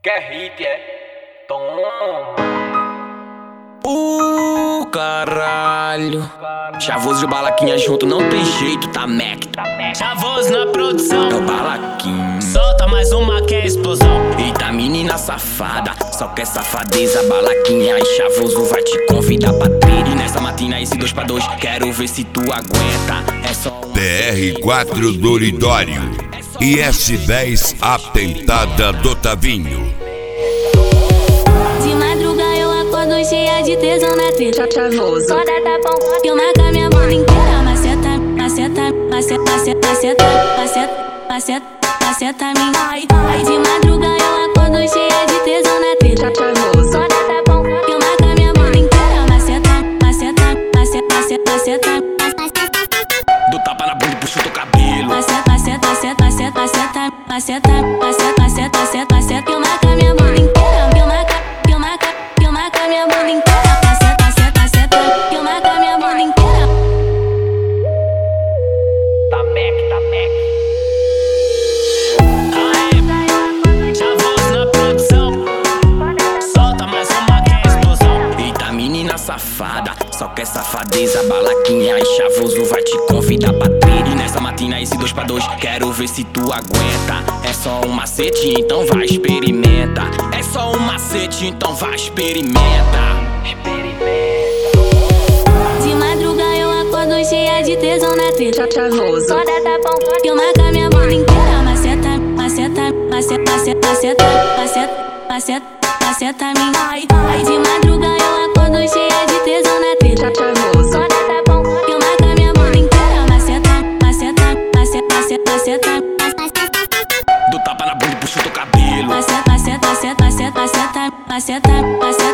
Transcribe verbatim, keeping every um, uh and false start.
Quer hit, é? Toma. Uh, caralho. Chavoso e o Balaquinha junto, não tem jeito, tá Mac. Chavoso na produção, É o Balaquinha. solta mais uma que é explosão. Eita menina safada, só quer safadeza, Balaquinha e Chavoso vai te convidar pra treta. E nessa matina esse dois pra dois, quero ver se tu aguenta. É só uma T R quatro Doridório e S dez Atentada do Tavinho. De madruga eu acordo cheia de tesão na treta. Chavoso. Só dá tapão que eu marco a minha bunda inteira. Maceta, maceta, maceta, maceta, maceta, maceta, maceta, maceta minha. Ai, ai, de madruga eu acordo cheia de tesão na treta. Chavoso. Só dá tapão que eu marco a minha bunda inteira. Maceta, maceta, maceta, maceta, maceta, do tapa na bunda e puxa o teu cabelo. maceta, maceta, maceta, maceta, maceta, maceta, maceta, maceta, maceta, maceta, que eu marco a minha bunda inteira. Que eu marco, que eu marco, que eu marco a minha bunda inteira. Maceta, maceta, maceta, que eu marco a minha bunda inteira. Tá Mac, tá Mac. Aê, Chavoso na produção, solta mais uma que é explosão. Eita menina safada, só quer safadeza, Balaquinha e Chavoso vai te convidar pra treta. E nessa matina esse dois pra dois, quero ver se tu aguenta. É só um macete, então vai, experimenta. É só um macete, então vai, experimenta. De madruga eu acordo cheia de tesão na treta. Chavoso. Só dá tapão que eu marco a minha bunda inteira. Maceta, maceta, maceta, maceta, maceta, maceta, maceta, maceta minha. Ai, ai, de madruga eu acordo cheia de tesão na treta. Chavoso. Só dá tapão que eu marco a minha bunda inteira. Maceta, maceta, maceta, maceta, maceta, Do tapa na bunda e puxa o teu cabelo. maceta, maceta, maceta, maceta, maceta, maceta, maceta.